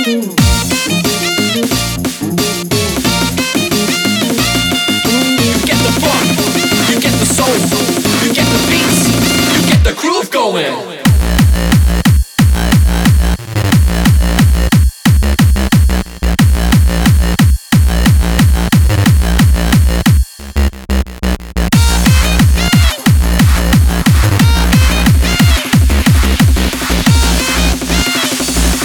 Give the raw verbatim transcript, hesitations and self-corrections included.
You get the soul, you get the beats, you get the groove going.